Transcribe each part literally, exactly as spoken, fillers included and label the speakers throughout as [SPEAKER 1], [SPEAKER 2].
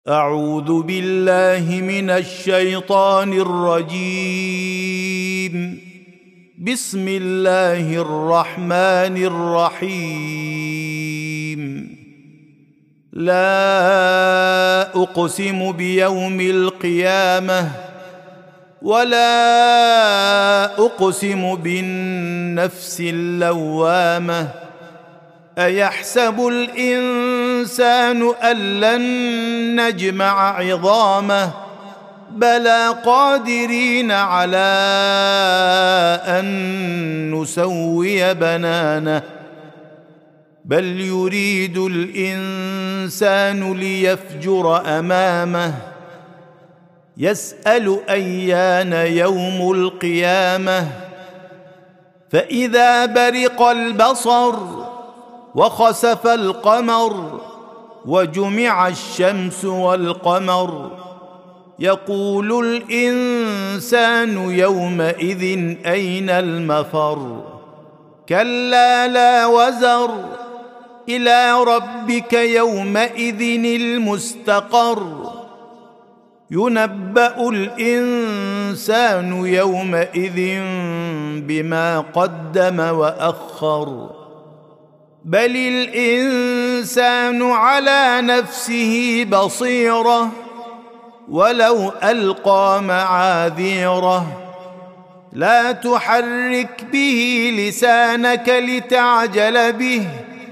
[SPEAKER 1] أعوذ بالله من الشيطان الرجيم. بسم الله الرحمن الرحيم. لا أقسم بيوم القيامة ولا أقسم بالنفس اللوامة. أيحسب الإنسان أن لن نجمع عظامه بلى قادرين على أن نسوي بنانه بل يريد الإنسان ليفجر أمامه يسأل أيان يوم القيامة. فإذا برق البصر وخسف القمر وجمع الشمس والقمر يقول الإنسان يومئذ أين المفر. كلا لا وزر إلى ربك يومئذ المستقر. ينبأ الإنسان يومئذ بما قدم وأخر. بل الإنسان على نفسه بصيرة ولو ألقى معاذيره. لا تحرك به لسانك لتعجل به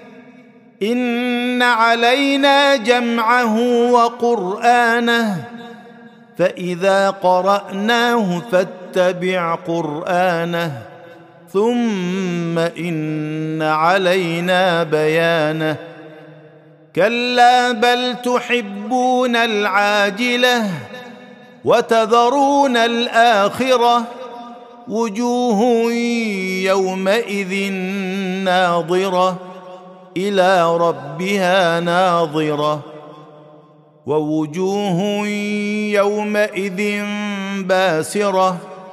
[SPEAKER 1] إن علينا جمعه وقرآنه فإذا قرأناه فاتبع قرآنه ثم إن علينا بيانه. كلا بل تحبون العاجلة وتذرون الآخرة وجوه يومئذ ناظرة إلى ربها ناظرة ووجوه يومئذ باسرة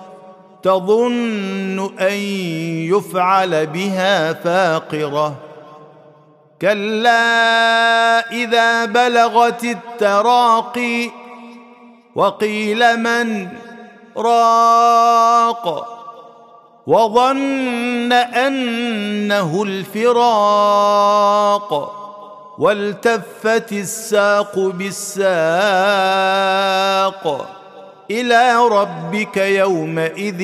[SPEAKER 1] تظن أن يفعل بها فاقرة. كلا إذا بلغت التراقي وقيل من راق وظن أنه الفراق والتفت الساق بالساق إلى ربك يومئذ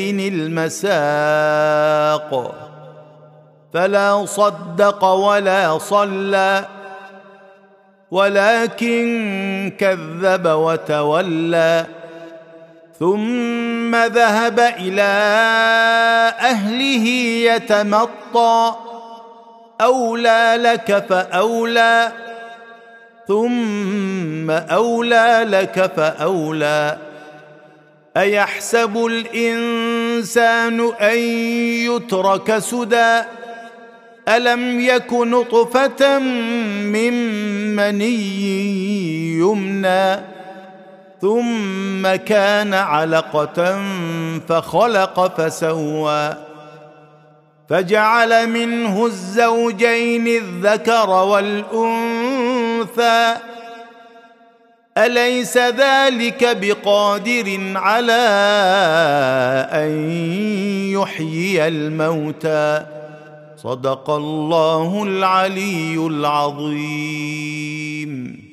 [SPEAKER 1] المساق. فلا صدق ولا صلى ولكن كذب وتولى ثم ذهب إلى أهله يتمطى. أولى لك فأولى ثم أولى لك فأولى. أيحسب الإنسان أن يترك سدى ألم يك نطفة من مني يمنى ثم كان علقة فخلق فسوى فجعل منه الزوجين الذكر والأنثى. أليس ذلك بقادر على أن يحيي الموتى. صدق الله العلي العظيم.